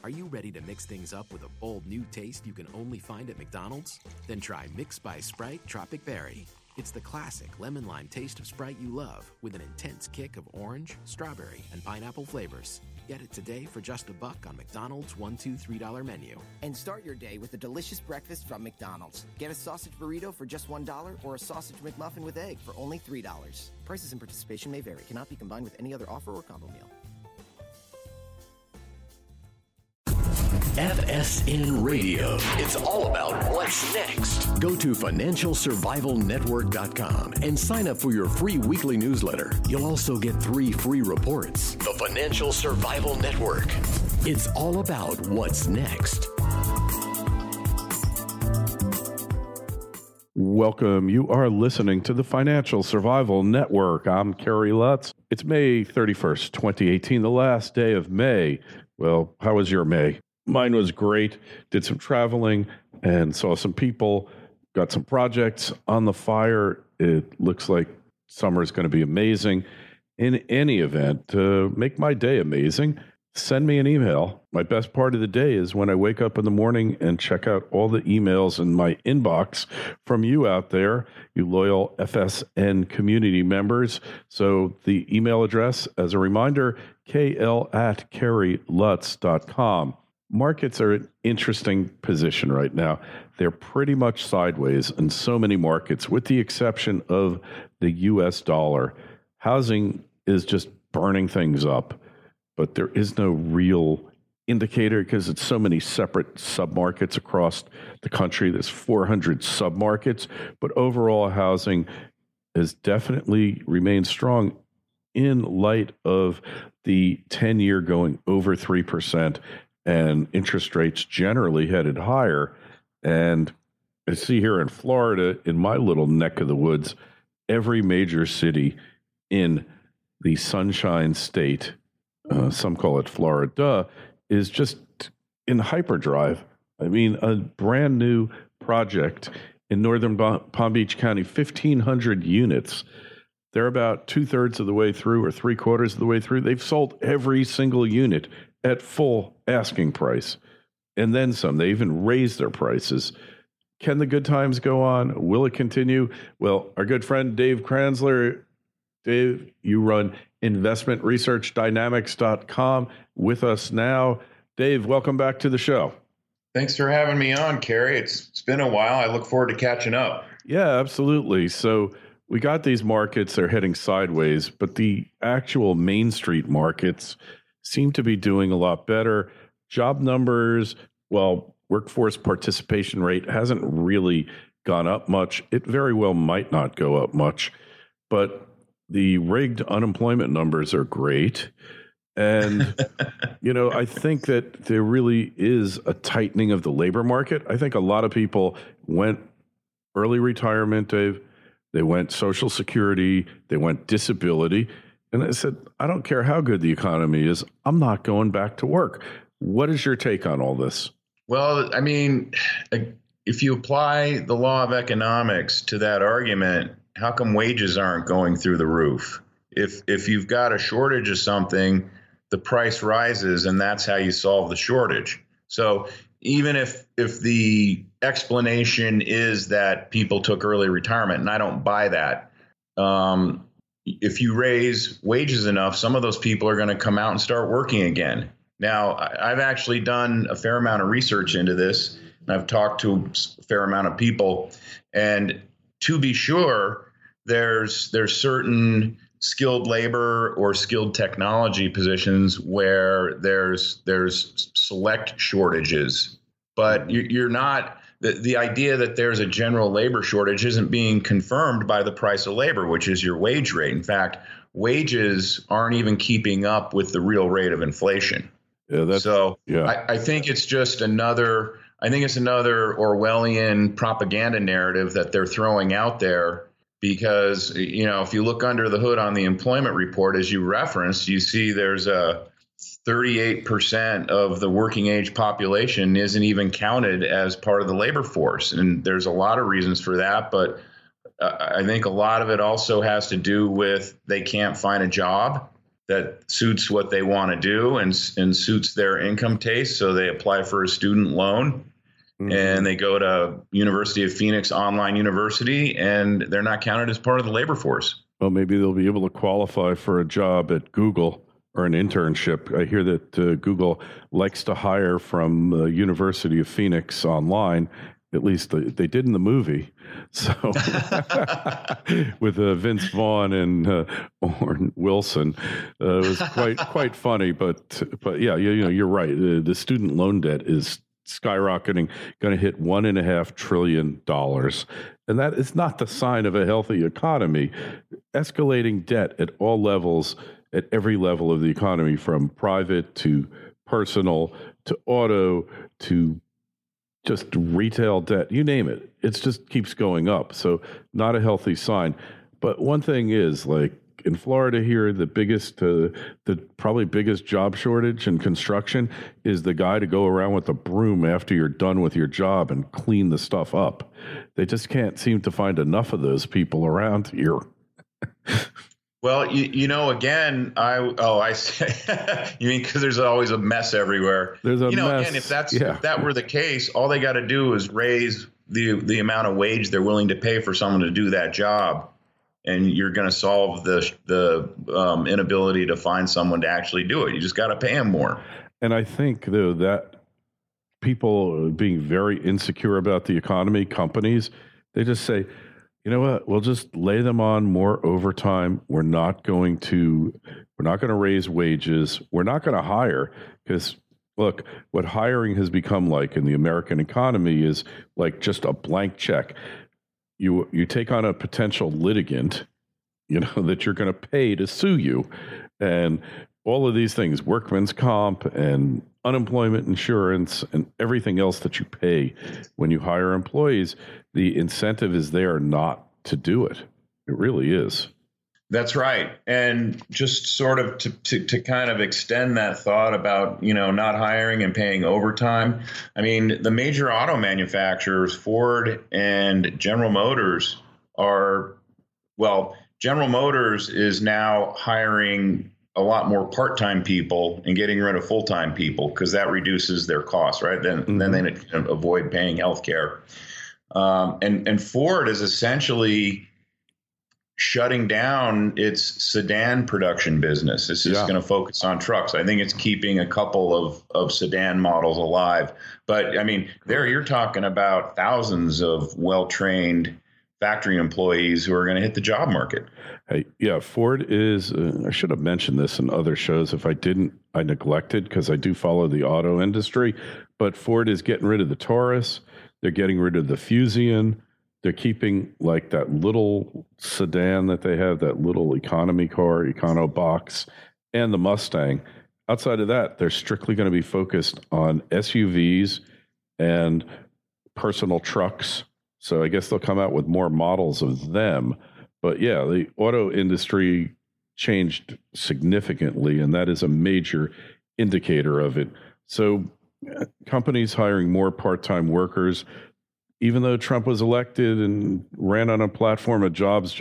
Are you ready to mix things up with a bold new taste you can only find at McDonald's? Then try Mixed by Sprite Tropic Berry. It's the classic lemon lime taste of Sprite you love, with an intense kick of orange, strawberry, and pineapple flavors. Get it today for just $1 on McDonald's $1, $2, $3 menu. And start your day with a delicious breakfast from McDonald's. Get a sausage burrito for just $1 or a sausage McMuffin with egg for only $3. Prices and participation may vary. Cannot be combined with any other offer or combo meal. FSN Radio. It's all about what's next. Go to FinancialSurvivalNetwork.com and sign up for your free weekly newsletter. You'll also get 3 free reports. The Financial Survival Network. It's all about what's next. Welcome. You are listening to the Financial Survival Network. I'm Kerry Lutz. It's May 31st, 2018, the last day of May. Well, how was your May? Mine was great. Did some traveling and saw some people, got some projects on the fire. It looks like summer is going to be amazing. In any event, to make my day amazing, send me an email. My best part of the day is when I wake up in the morning and check out all the emails in my inbox from you out there, you loyal FSN community members. So the email address, as a reminder, kl@kerrylutz.com. Markets are in an interesting position right now. They're pretty much sideways in so many markets, with the exception of the U.S. dollar. Housing is just burning things up, but there is no real indicator because it's so many separate submarkets across the country. There's 400 submarkets, but overall housing has definitely remained strong in light of the 10-year going over 3%. And interest rates generally headed higher. And I see here in Florida, in my little neck of the woods, every major city in the Sunshine State, some call it Florida, is just in hyperdrive. I mean, a brand new project in northern Palm Beach County, 1,500 units. They're about 2/3 of the way through or 3/4 of the way through. They've sold every single unit at full asking price, and then some. They even raised their prices. Can the good times go on? Will it continue? Well, our good friend Dave Kranzler. Dave, you run investmentresearchdynamics.com with us now. Dave, welcome back to the show. Thanks for having me on, Kerry. It's been a while. I look forward to catching up. Yeah, absolutely. So we got these markets, they're heading sideways, but the actual Main Street markets seem to be doing a lot better. Job numbers, well, workforce participation rate hasn't really gone up much. It very well might not go up much, but the rigged unemployment numbers are great. And, I think that there really is a tightening of the labor market. I think a lot of people went early retirement, Dave. They went Social Security. They went disability. And I said, I don't care how good the economy is. I'm not going back to work. What is your take on all this? Well, I mean, if you apply the law of economics to that argument, how come wages aren't going through the roof? If you've got a shortage of something, the price rises, and that's how you solve the shortage. So even if the explanation is that people took early retirement, and I don't buy that, if you raise wages enough, some of those people are going to come out and start working again. Now, I've actually done a fair amount of research into this, and I've talked to a fair amount of people. And to be sure, there's certain skilled labor or skilled technology positions where there's select shortages, but you're not. The idea that there's a general labor shortage isn't being confirmed by the price of labor, which is your wage rate. In fact, wages aren't even keeping up with the real rate of inflation. Yeah, I think it's just another Orwellian propaganda narrative that they're throwing out there, because, if you look under the hood on the employment report, as you referenced, you see there's a 38% of the working age population isn't even counted as part of the labor force. And there's a lot of reasons for that, but I think a lot of it also has to do with they can't find a job. that suits what they want to do and suits their income taste. So they apply for a student loan. And they go to University of Phoenix Online University, and they're not counted as part of the labor force. Well, maybe they'll be able to qualify for a job at Google or an internship. I hear that Google likes to hire from University of Phoenix Online. At least they did in the movie. So with Vince Vaughn and Owen Wilson, it was quite funny. But yeah, you're right. The student loan debt is skyrocketing, going to hit $1.5 trillion. And that is not the sign of a healthy economy. Escalating debt at all levels, at every level of the economy, from private to personal to auto to just retail debt, you name it. It just keeps going up. So not a healthy sign. But one thing is, like, in Florida here, the probably biggest job shortage in construction is the guy to go around with a broom after you're done with your job and clean the stuff up. They just can't seem to find enough of those people around here. Well, again, I say, you mean because there's always a mess everywhere. There's a mess. Again, if that were the case, all they got to do is raise the amount of wage they're willing to pay for someone to do that job. And you're going to solve the inability to find someone to actually do it. You just got to pay them more. And I think, though, that people being very insecure about the economy, companies, they just say, you know what, we'll just lay them on more overtime. We're not going to raise wages. We're not going to hire because, look, what hiring has become like in the American economy is like just a blank check. You take on a potential litigant, that you're going to pay to sue you, and all of these things, workman's comp and unemployment insurance and everything else that you pay when you hire employees, the incentive is there not to do it. It really is. That's right. And just sort of to kind of extend that thought about, not hiring and paying overtime. I mean, the major auto manufacturers, Ford and General Motors General Motors is now hiring a lot more part-time people and getting rid of full-time people because that reduces their costs, right? Then they can avoid paying health care. And Ford is essentially shutting down its sedan production business. It's just going to focus on trucks. I think it's keeping a couple of sedan models alive. But, I mean, you're talking about thousands of well-trained factory employees who are going to hit the job market. Hey, yeah, Ford is, I should have mentioned this in other shows. If I didn't, I neglected because I do follow the auto industry. But Ford is getting rid of the Taurus. They're getting rid of the Fusion. They're keeping like that little sedan that they have, that little economy car, EconoBox, and the Mustang. Outside of that, they're strictly going to be focused on SUVs and personal trucks. So I guess they'll come out with more models of them. But yeah, the auto industry changed significantly, and that is a major indicator of it. So companies hiring more part-time workers, even though Trump was elected and ran on a platform of jobs,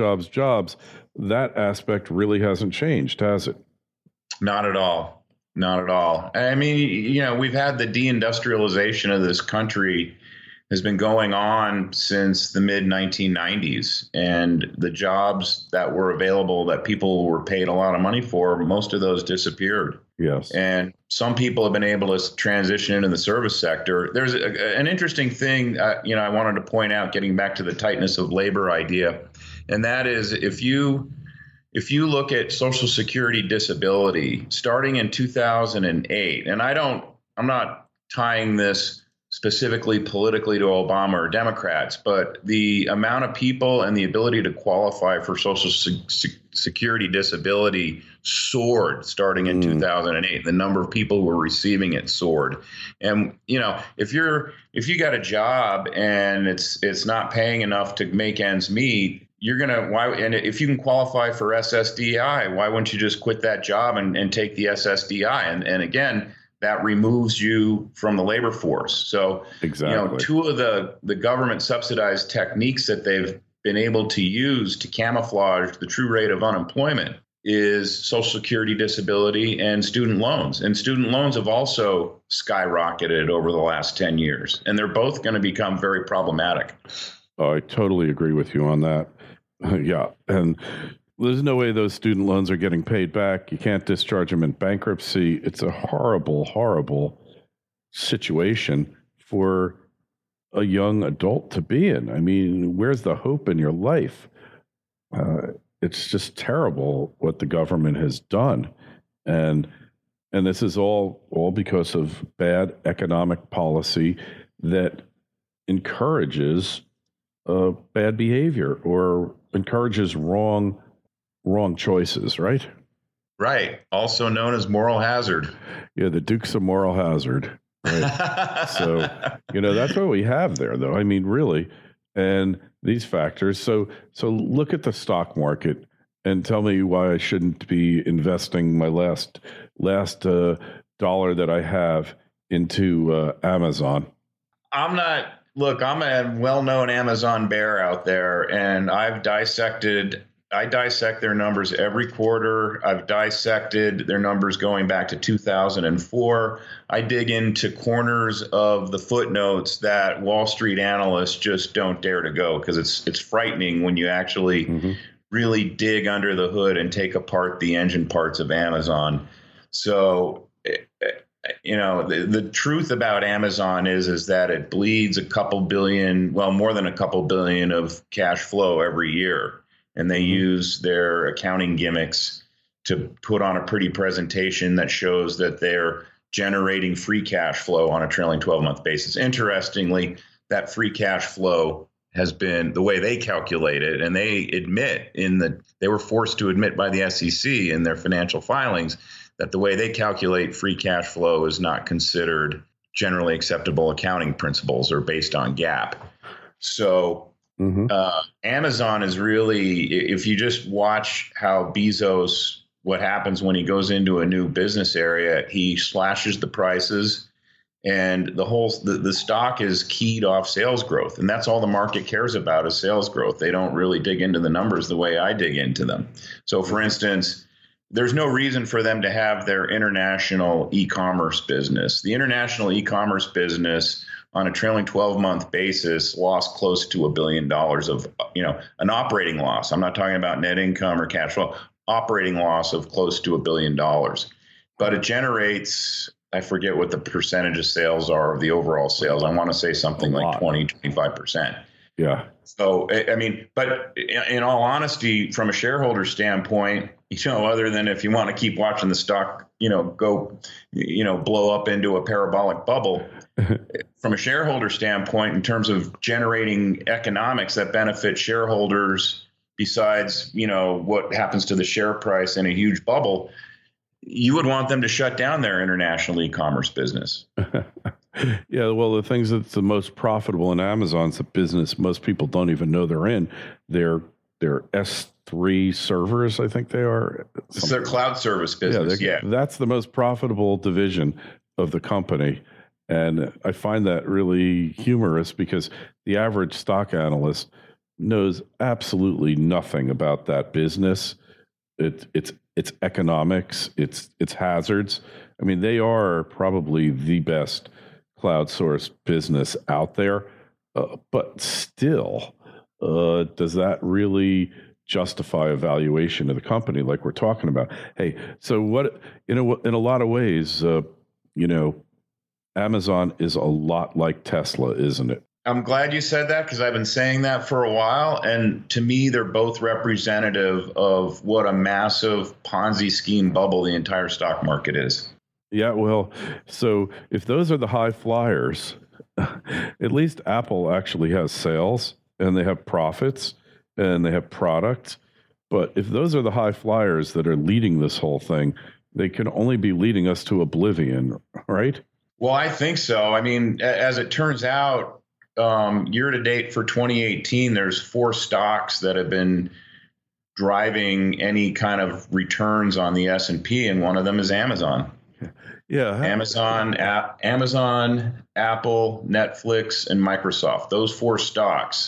that aspect really hasn't changed, has it? Not at all. Not at all. I mean, we've had the deindustrialization of this country has been going on since the mid-1990s. And the jobs that were available that people were paid a lot of money for, most of those disappeared. Yes. And some people have been able to transition into the service sector. There's an interesting thing, I wanted to point out, getting back to the tightness of labor idea. And that is if you look at Social Security disability starting in 2008, and I'm not tying this specifically politically to Obama or Democrats, but the amount of people and the ability to qualify for Social Security disability soared starting in 2008. The number of people who were receiving it soared. And, if you got a job and it's not paying enough to make ends meet, and if you can qualify for SSDI, why wouldn't you just quit that job and take the SSDI? And again, that removes you from the labor force. So, exactly. Two of the government subsidized techniques that they've been able to use to camouflage the true rate of unemployment is Social Security, disability, and student loans. And student loans have also skyrocketed over the last 10 years, and they're both going to become very problematic. Oh, I totally agree with you on that. Yeah. And there's no way those student loans are getting paid back. You can't discharge them in bankruptcy. It's a horrible, horrible situation for a young adult to be in. I mean, where's the hope in your life? It's just terrible what the government has done. And this is all because of bad economic policy that encourages bad behavior or encourages wrong choices, right? Right. Also known as moral hazard. Yeah, the Dukes of Moral Hazard. Right. So, that's what we have there, though. I mean, really. And these factors. So look at the stock market and tell me why I shouldn't be investing my last dollar that I have into Amazon. I'm a well-known Amazon bear out there, and I dissect their numbers every quarter. I've dissected their numbers going back to 2004. I dig into corners of the footnotes that Wall Street analysts just don't dare to go, because it's frightening when you actually really dig under the hood and take apart the engine parts of Amazon. So, the truth about Amazon is that it bleeds more than a couple billion of cash flow every year. And they use their accounting gimmicks to put on a pretty presentation that shows that they're generating free cash flow on a trailing 12-month basis. Interestingly, that free cash flow has been the way they calculate it, and they were forced to admit by the SEC in their financial filings that the way they calculate free cash flow is not considered generally acceptable accounting principles or based on GAAP. So Amazon is really, if you just watch how Bezos, what happens when he goes into a new business area, he slashes the prices, and the stock is keyed off sales growth. And that's all the market cares about is sales growth. They don't really dig into the numbers the way I dig into them. So for instance, there's no reason for them to have their international e-commerce business. The international e-commerce business on a trailing 12-month basis lost close to $1 billion of, an operating loss. I'm not talking about net income or cash flow, operating loss of close to $1 billion. But it generates, I forget what the percentage of sales are of the overall sales. I want to say something like 20, 25%. Yeah. So, but in all honesty, from a shareholder standpoint, other than if you want to keep watching the stock, go, blow up into a parabolic bubble, from a shareholder standpoint, in terms of generating economics that benefit shareholders, besides, what happens to the share price in a huge bubble, you would want them to shut down their international e-commerce business. Yeah, well, the things that's the most profitable in Amazon's a business most people don't even know they're in. They're S3 servers, I think they are. It's their cloud service business. Yeah, that's the most profitable division of the company. And I find that really humorous because the average stock analyst knows absolutely nothing about that business. It's economics, it's hazards. I mean, they are probably the best cloud source business out there, but still, does that really justify a valuation of the company like we're talking about? Hey, so what, in a lot of ways, Amazon is a lot like Tesla, isn't it? I'm glad you said that, because I've been saying that for a while. And to me, they're both representative of what a massive Ponzi scheme bubble the entire stock market is. Yeah, well, so if those are the high flyers, at least Apple actually has sales and they have profits and they have product. But if those are the high flyers that are leading this whole thing, they can only be leading us to oblivion, right? Well, I think so. I mean, as it turns out, year to date for 2018, there's 4 stocks that have been driving any kind of returns on the S&P, and one of them is Amazon. Yeah, Amazon, Apple, Netflix, and Microsoft. Those 4 stocks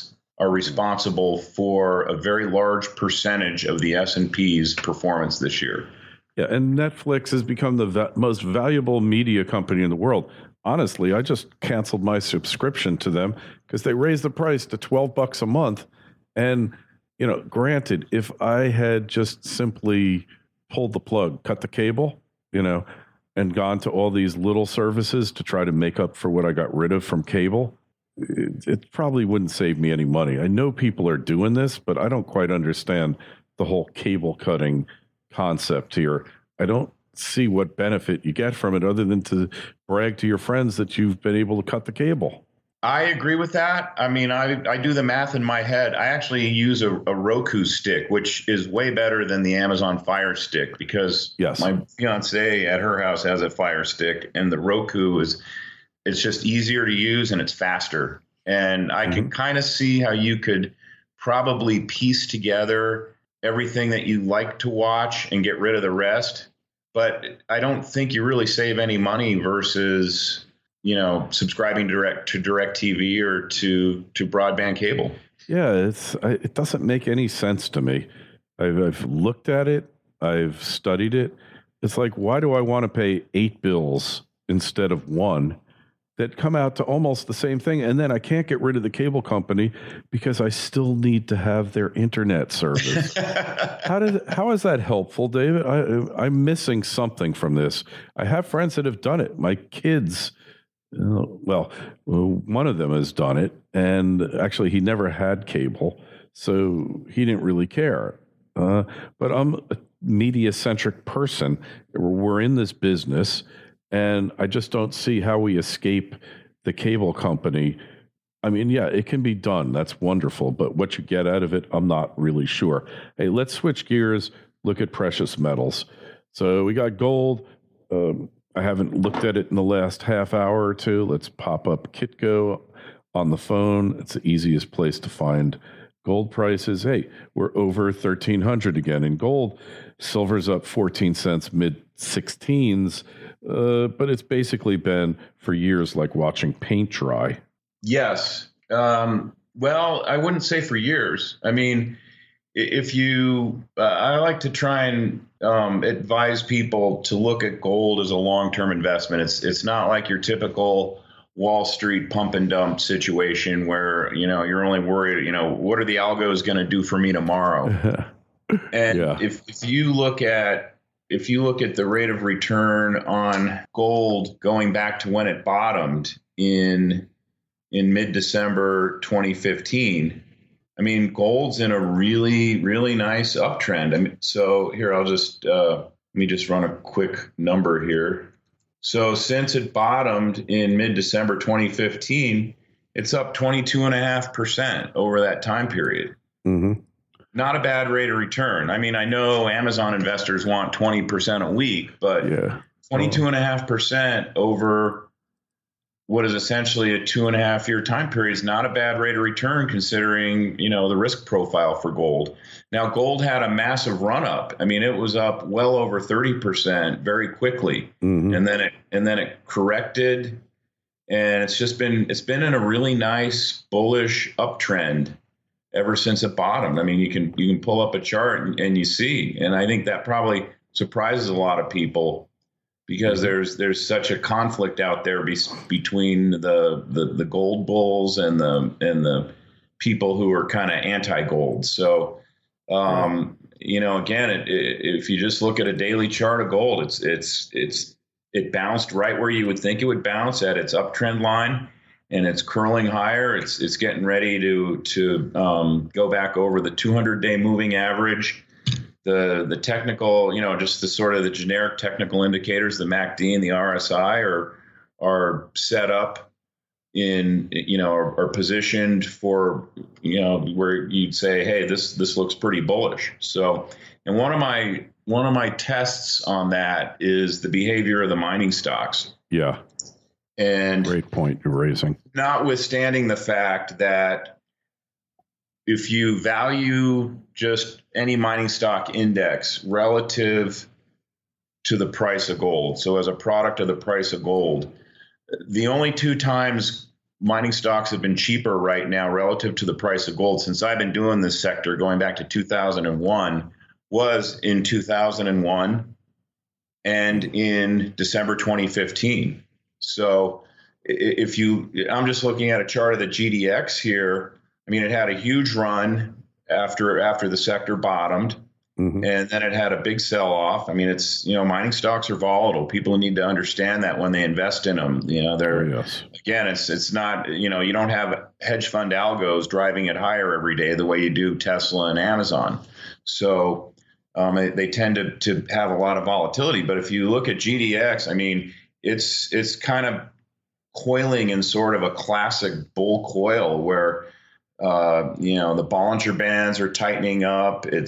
are responsible for a very large percentage of the S&P's performance this year. Yeah, and Netflix has become the most valuable media company in the world. Honestly, I just canceled my subscription to them because they raised the price to $12 a month. And, granted, if I had just simply pulled the plug, cut the cable, and gone to all these little services to try to make up for what I got rid of from cable, it probably wouldn't save me any money. I know people are doing this, but I don't quite understand the whole cable cutting concept here. I don't see what benefit you get from it other than to brag to your friends that you've been able to cut the cable. I agree with that. I mean, I do the math in my head. I actually use a Roku stick, which is way better than the Amazon Fire Stick because my fiance at her house has a Fire Stick, and the Roku it's just easier to use and it's faster. And I can kind of see how you could probably piece together everything that you like to watch and get rid of the rest. But I don't think you really save any money versus, subscribing to DirecTV or to broadband cable. Yeah, it doesn't make any sense to me. I've looked at it. I've studied it. It's like, why do I want to pay 8 bills instead of 1 that come out to almost the same thing? And then I can't get rid of the cable company because I still need to have their internet service. How is that helpful, David? I'm missing something from this. I have friends that have done it. My kids, one of them has done it, and actually he never had cable, so he didn't really care. But I'm a media-centric person. We're in this business, and I just don't see how we escape the cable company. I mean, yeah, it can be done. That's wonderful. But what you get out of it, I'm not really sure. Hey, let's switch gears, look at precious metals. So we got gold. I haven't looked at it in the last half hour or two. Let's pop up Kitco on the phone. It's the easiest place to find gold prices. Hey, we're over 1,300 again in gold. Silver's up 14 cents, mid-16s. But it's basically been for years like watching paint dry. Yes. Well, I wouldn't say for years. I mean, I like to try and advise people to look at gold as a long-term investment. It's not like your typical Wall Street pump and dump situation where, you're only worried, what are the algos going to do for me tomorrow? And if you look at the rate of return on gold going back to when it bottomed in mid-December 2015, I mean, gold's in a really, really nice uptrend. I mean, so here, I'll just let me just run a quick number here. So since it bottomed in mid-December 2015, it's up 22.5% over that time period. Mm-hmm. Not a bad rate of return. I mean, I know Amazon investors want 20% a week, but 22.5% over what is essentially a 2.5-year time period is not a bad rate of return considering, the risk profile for gold. Now, gold had a massive run up. I mean, it was up well over 30% very quickly. Mm-hmm. And then it corrected, and it's been in a really nice bullish uptrend ever since it bottomed. I mean, you can pull up a chart and you see, and I think that probably surprises a lot of people because there's such a conflict out there between the gold bulls and the people who are kind of anti-gold. So, again, if you just look at a daily chart of gold, it bounced right where you would think it would bounce at its uptrend line. And it's curling higher. It's getting ready to go back over the 200-day moving average. The technical, just the sort of the generic technical indicators, the MACD and the RSI are set up in, are positioned for, where you'd say, hey, this looks pretty bullish. So, and one of my tests on that is the behavior of the mining stocks. Yeah. And great point you're raising. Notwithstanding the fact that if you value just any mining stock index relative to the price of gold, so as a product of the price of gold, the only 2 times mining stocks have been cheaper right now relative to the price of gold since I've been doing this sector going back to 2001 was in 2001 and in December 2015. So I'm just looking at a chart of the GDX here. I mean, it had a huge run after the sector bottomed. Mm-hmm. And then it had a big sell-off. I mean, it's, mining stocks are volatile. People need to understand that when they invest in them. Again, it's not, you don't have hedge fund algos driving it higher every day the way you do Tesla and Amazon. So they tend to have a lot of volatility. But if you look at GDX, I mean, it's kind of coiling in sort of a classic bull coil where the Bollinger Bands are tightening up. To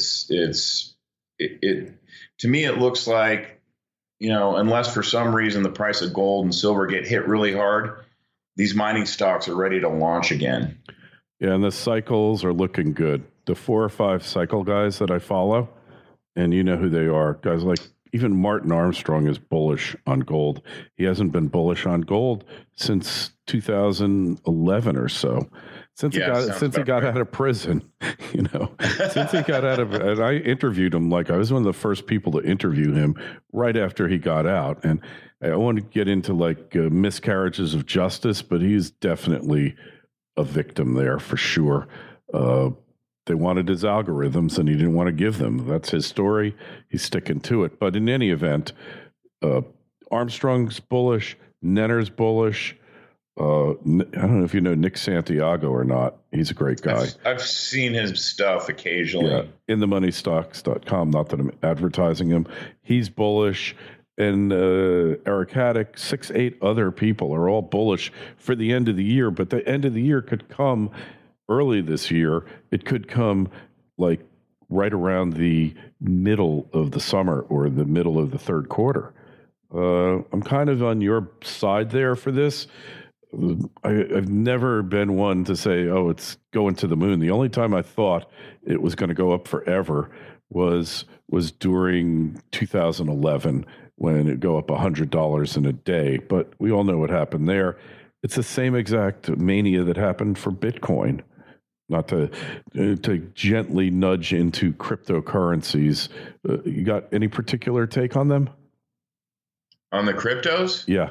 me, it looks like, unless for some reason the price of gold and silver get hit really hard, these mining stocks are ready to launch again. Yeah, and the cycles are looking good. The 4 or 5 cycle guys that I follow, and you know who they are, guys like even Martin Armstrong is bullish on gold. He hasn't been bullish on gold since 2011 or so. Since he got out of prison, since he got out of, and I interviewed him, like I was one of the first people to interview him right after he got out. And I want to get into miscarriages of justice, but he's definitely a victim there for sure. They wanted his algorithms and he didn't want to give them. That's his story. He's sticking to it. But in any event, Armstrong's bullish, Nenner's bullish. I don't know if you know Nick Santiago or not. He's a great guy. I've seen his stuff occasionally. Yeah, InTheMoneyStocks.com. Not that I'm advertising him. He's bullish. And Eric Haddock, 6-8 other people are all bullish for the end of the year. But the end of the year could come early this year. It could come like right around the middle of the summer or the middle of the third quarter. I'm kind of on your side there for this. I've never been one to say, oh, it's going to the moon. The only time I thought it was going to go up forever was during 2011 when it'd go up $100 in a day. But we all know what happened there. It's the same exact mania that happened for Bitcoin. Not to gently nudge into cryptocurrencies. You got any particular take on them? On the cryptos? Yeah.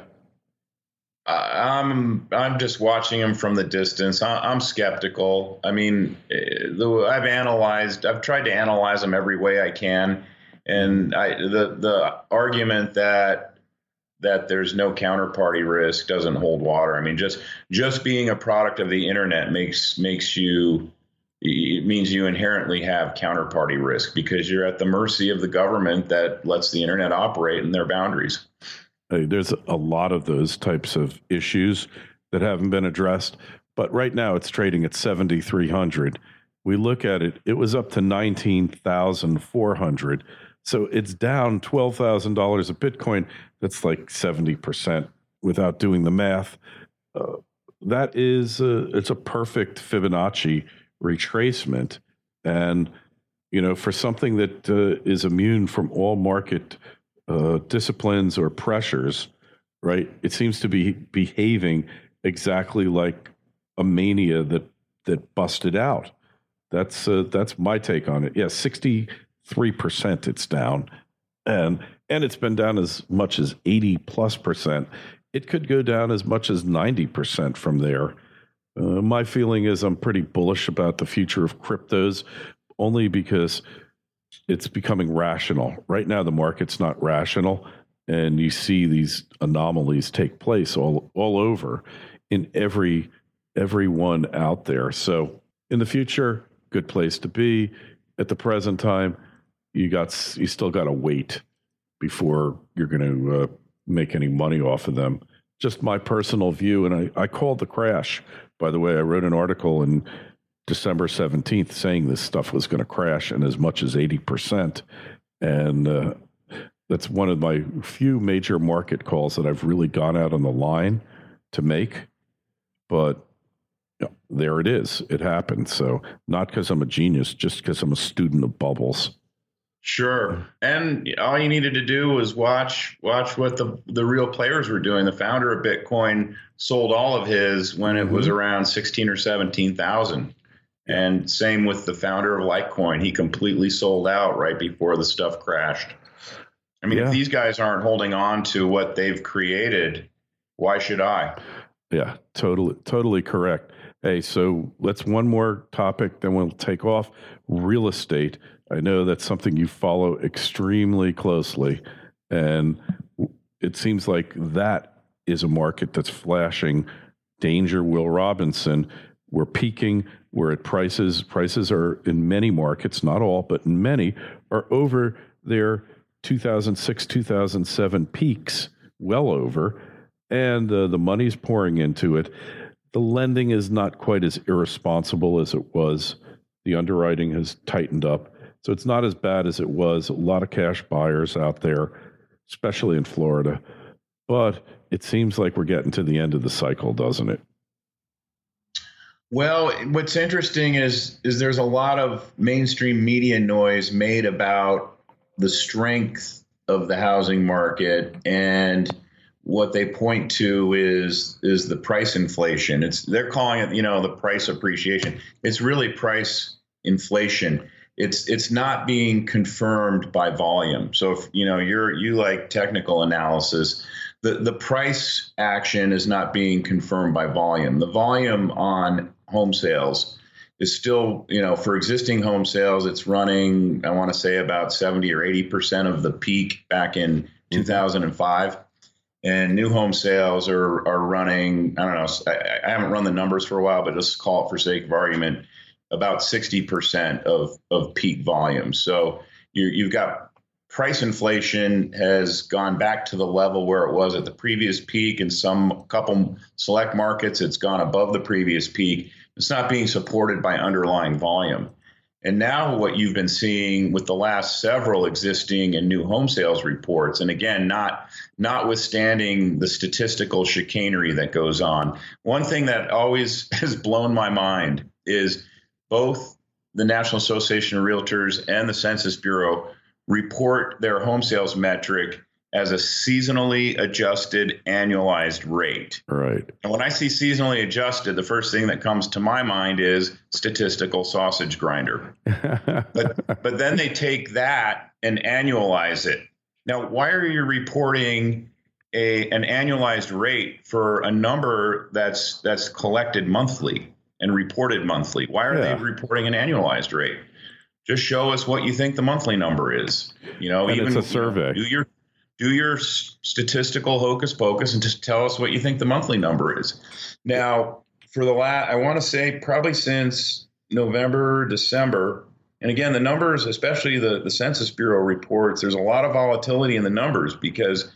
I'm just watching them from the distance. I'm skeptical. I mean, I've tried to analyze them every way I can, and the argument that there's no counterparty risk doesn't hold water. I mean, just being a product of the internet means you inherently have counterparty risk because you're at the mercy of the government that lets the internet operate in their boundaries. There's a lot of those types of issues that haven't been addressed, but right now it's trading at 7,300. We look at it; it was up to 19,400, so it's down $12,000 a Bitcoin. That's like 70% without doing the math. That is, it's a perfect Fibonacci retracement, and for something that is immune from all market disciplines or pressures, right? It seems to be behaving exactly like a mania that busted out. That's my take on it. Yeah, 63% it's down, and it's been down as much as 80+%. It could go down as much as 90% from there. My feeling is I'm pretty bullish about the future of cryptos, only because it's becoming rational. Right now, the market's not rational, and you see these anomalies take place all over in every one out there. So in the future, good place to be. At the present time, you still got to wait before you're going to make any money off of them. Just my personal view, and I called the crash. By the way, I wrote an article in December 17th saying this stuff was going to crash in as much as 80%. And that's one of my few major market calls that I've really gone out on the line to make. But there it is. It happened. So not because I'm a genius, just because I'm a student of bubbles. Sure. And all you needed to do was watch what the real players were doing. The founder of Bitcoin sold all of his when it was around 16 or 17,000. And same with the founder of Litecoin. He completely sold out right before the stuff crashed. I mean, if these guys aren't holding on to what they've created, why should I? Yeah, totally correct. Hey, so let's one more topic, then we'll take off. Real estate. I know that's something you follow extremely closely, and it seems like that is a market that's flashing danger. Will Robinson, we're peaking. We're at prices. Prices are in many markets, not all, but in many, are over their 2006, 2007 peaks, well over, and the money's pouring into it. The lending is not quite as irresponsible as it was. The underwriting has tightened up. So it's not as bad as it was. A lot of cash buyers out there, especially in Florida. But it seems like we're getting to the end of the cycle, doesn't it? Well, what's interesting is there's a lot of mainstream media noise made about the strength of the housing market, and what they point to is the price inflation. They're calling it, the price appreciation. It's really price inflation. It's not being confirmed by volume. So if you like technical analysis, the price action is not being confirmed by volume. The volume on home sales is still, for existing home sales, it's running, I want to say about 70 or 80% of the peak back in 2005. And new home sales are running, I don't know, I haven't run the numbers for a while, but just call it for sake of argument, about 60% of peak volume. So you've got price inflation has gone back to the level where it was at the previous peak. In couple select markets, it's gone above the previous peak. It's not being supported by underlying volume. And now what you've been seeing with the last several existing and new home sales reports, and again, notwithstanding the statistical chicanery that goes on, one thing that always has blown my mind is both the National Association of Realtors and the Census Bureau report their home sales metric as a seasonally adjusted annualized rate. Right. And when I see seasonally adjusted, the first thing that comes to my mind is statistical sausage grinder. But then they take that and annualize it. Now, why are you reporting an annualized rate for a number that's collected monthly and reported monthly? Why are they reporting an annualized rate? Just show us what you think the monthly number is. And it's a survey. Do your statistical hocus pocus and just tell us what you think the monthly number is. Now, for I want to say probably since November, December, and again, the numbers, especially the Census Bureau reports, there's a lot of volatility in the numbers because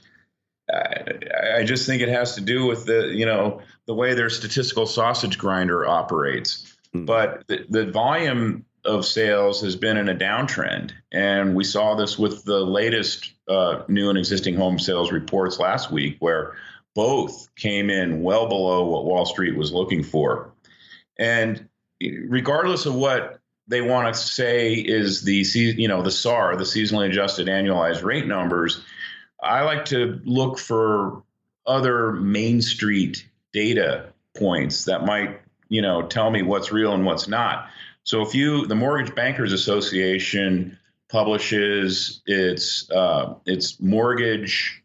I just think it has to do with the way their statistical sausage grinder operates. But the volume of sales has been in a downtrend. And we saw this with the latest new and existing home sales reports last week, where both came in well below what Wall Street was looking for. And regardless of what they want to say is the SAR, the seasonally adjusted annualized rate numbers, I like to look for other Main Street data points that might, tell me what's real and what's not. So the Mortgage Bankers Association publishes its mortgage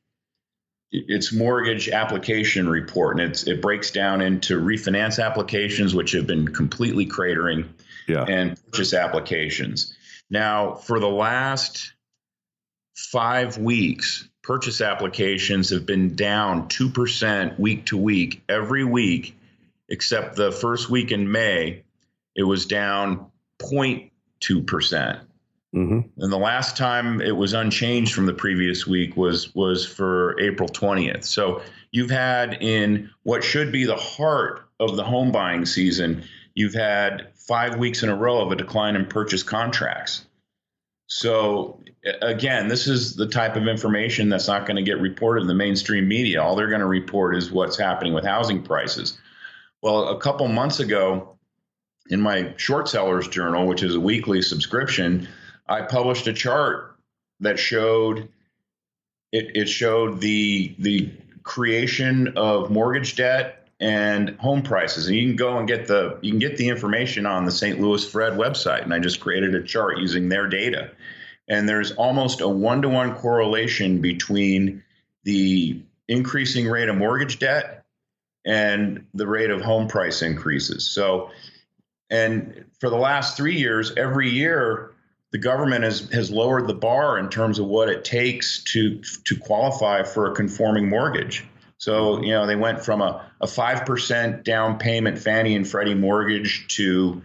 application report, and it breaks down into refinance applications, which have been completely cratering, and purchase applications. Now, for the last 5 weeks, purchase applications have been down 2% week to week, every week, except the first week in May. It was down 0.2%. Mm-hmm. And the last time it was unchanged from the previous week was for April 20th. So you've had, in what should be the heart of the home buying season, you've had 5 weeks in a row of a decline in purchase contracts. So again, this is the type of information that's not going to get reported in the mainstream media. All they're going to report is what's happening with housing prices. Well, a couple months ago, in my Short Sellers Journal, which is a weekly subscription, I published a chart that showed it showed the creation of mortgage debt and home prices. And you can go and get the information on the St. Louis Fed website. And I just created a chart using their data. And there's almost a 1-to-1 correlation between the increasing rate of mortgage debt and the rate of home price increases. So, and for the last 3 years, every year, the government has lowered the bar in terms of what it takes to qualify for a conforming mortgage. So, they went from a 5% down payment Fannie and Freddie mortgage to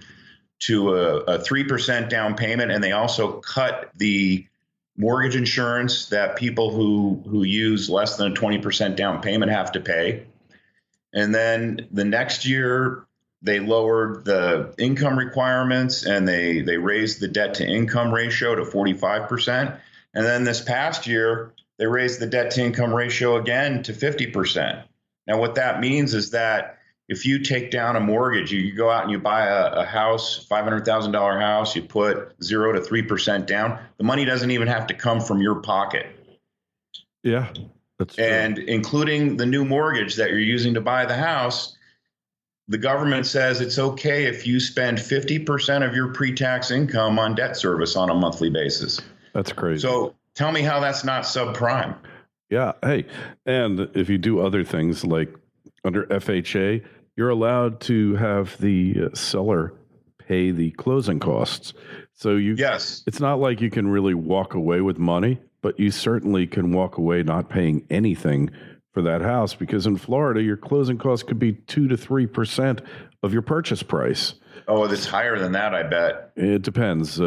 a 3% down payment, and they also cut the mortgage insurance that people who use less than a 20% down payment have to pay. And then the next year, they lowered the income requirements and they raised the debt to income ratio to 45%. And then this past year, they raised the debt to income ratio again to 50%. Now, what that means is that if you take down a mortgage, you go out and you buy a house, $500,000 house, you put 0 to 3% down, the money doesn't even have to come from your pocket. Yeah, that's true. And including the new mortgage that you're using to buy the house, the government says it's okay if you spend 50% of your pre-tax income on debt service on a monthly basis. That's crazy. So tell me how that's not subprime. Yeah. Hey, and if you do other things like under FHA, you're allowed to have the seller pay the closing costs. So yes, it's not like you can really walk away with money, but you certainly can walk away not paying anything for that house, because in Florida, your closing costs could be 2 to 3% of your purchase price. Oh, it's higher than that, I bet. It depends.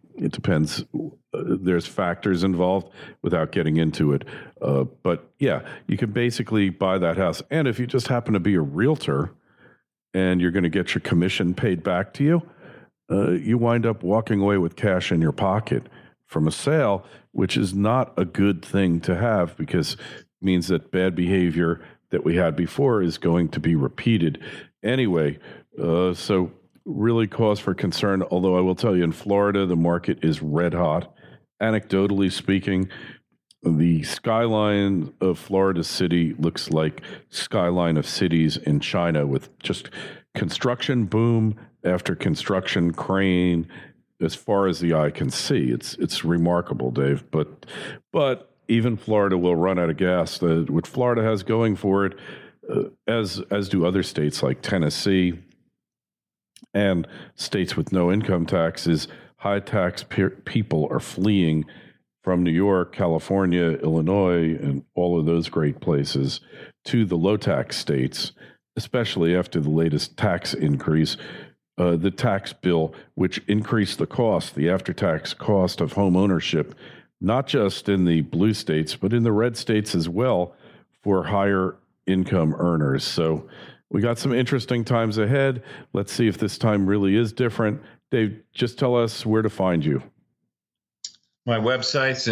There's factors involved without getting into it. But yeah, you can basically buy that house. And if you just happen to be a realtor and you're going to get your commission paid back to you, you wind up walking away with cash in your pocket from a sale, which is not a good thing to have, because means that bad behavior that we had before is going to be repeated. Anyway, so really cause for concern, although I will tell you in Florida, the market is red hot. Anecdotally speaking, the skyline of Florida City looks like skyline of cities in China, with just construction boom after construction crane as far as the eye can see. It's remarkable, Dave, but even Florida will run out of gas. What Florida has going for it, as do other states like Tennessee and states with no income tax, is high tax people are fleeing from New York, California, Illinois, and all of those great places to the low tax states, especially after the latest tax increase. The tax bill, which increased the after-tax cost of home ownership, not just in the blue states, but in the red states as well, for higher income earners. So we got some interesting times ahead. Let's see if this time really is different. Dave, just tell us where to find you. My website's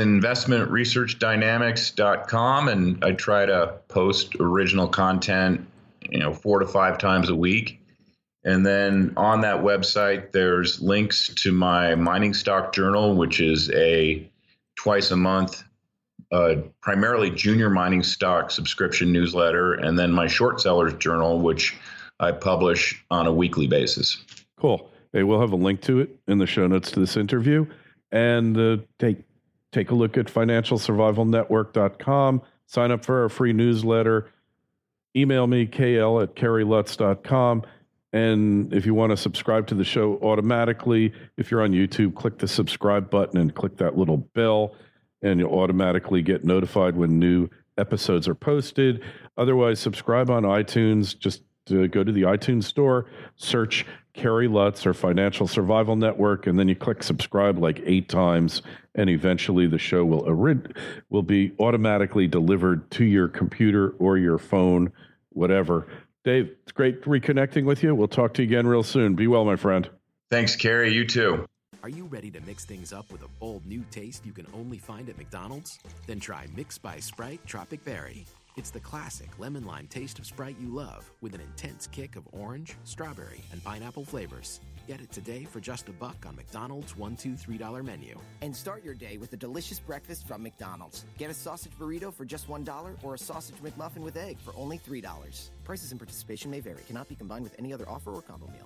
investmentresearchdynamics.com, and I try to post original content, 4 to 5 times a week. And then on that website, there's links to my mining stock journal, which is a twice a month, primarily junior mining stock subscription newsletter, and then my short sellers journal, which I publish on a weekly basis. Cool. Hey, we'll have a link to it in the show notes to this interview. And take a look at financialsurvivalnetwork.com. Sign up for our free newsletter. Email me, kl@kerrylutz.com. And if you want to subscribe to the show automatically, if you're on YouTube, click the subscribe button and click that little bell, and you'll automatically get notified when new episodes are posted. Otherwise, subscribe on iTunes. Just go to the iTunes store, search Kerry Lutz or Financial Survival Network, and then you click subscribe like 8 times, and eventually the show will be automatically delivered to your computer or your phone, whatever. Dave, it's great reconnecting with you. We'll talk to you again real soon. Be well, my friend. Thanks, Kerry. You too. Are you ready to mix things up with a bold new taste you can only find at McDonald's? Then try Mixed by Sprite Tropic Berry. It's the classic lemon lime taste of Sprite you love with an intense kick of orange, strawberry, and pineapple flavors. Get it today for just $1 on McDonald's $1, $2, $3 menu. And start your day with a delicious breakfast from McDonald's. Get a sausage burrito for just $1 or a sausage McMuffin with egg for only $3. Prices and participation may vary. Cannot be combined with any other offer or combo meal.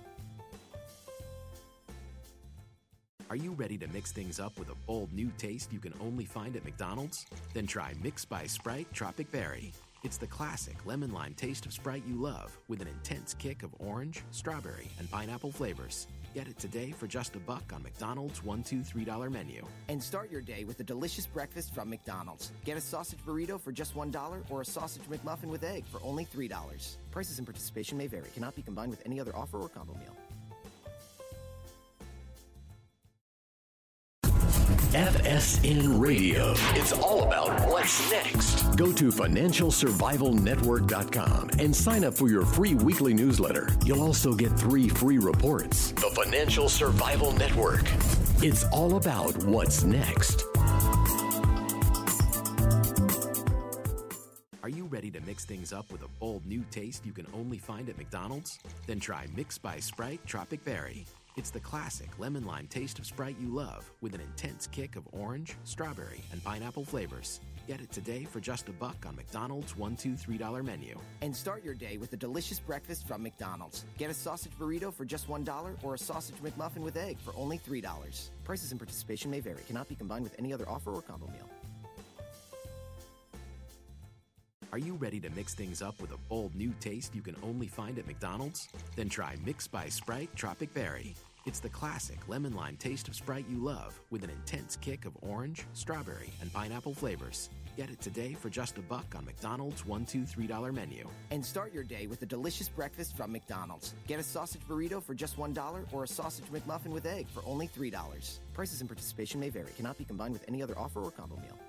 Are you ready to mix things up with a bold new taste you can only find at McDonald's? Then try Mixed by Sprite Tropic Berry. It's the classic lemon lime taste of Sprite you love with an intense kick of orange, strawberry, and pineapple flavors. Get it today for just $1 on McDonald's $1, $2, $3 menu. And start your day with a delicious breakfast from McDonald's. Get a sausage burrito for just $1 or a sausage McMuffin with egg for only $3. Prices and participation may vary. Cannot be combined with any other offer or combo meal. FSN Radio. It's all about what's next. Go to FinancialSurvivalNetwork.com and sign up for your free weekly newsletter. You'll also get 3 free reports. The Financial Survival Network. It's all about what's next. Are you ready to mix things up with a bold new taste you can only find at McDonald's? Then try Mixed by Sprite Tropic Berry. It's the classic lemon lime taste of Sprite you love with an intense kick of orange, strawberry, and pineapple flavors. Get it today for just $1 on McDonald's $1, $2, $3 menu. And start your day with a delicious breakfast from McDonald's. Get a sausage burrito for just $1 or a sausage McMuffin with egg for only $3. Prices and participation may vary. Cannot be combined with any other offer or combo meal. Are you ready to mix things up with a bold new taste you can only find at McDonald's? Then try Mixed by Sprite Tropic Berry. It's the classic lemon lime taste of Sprite you love with an intense kick of orange, strawberry, and pineapple flavors. Get it today for just $1 on McDonald's $1, $2, $3 menu. And start your day with a delicious breakfast from McDonald's. Get a sausage burrito for just $1 or a sausage McMuffin with egg for only $3. Prices and participation may vary. Cannot be combined with any other offer or combo meal.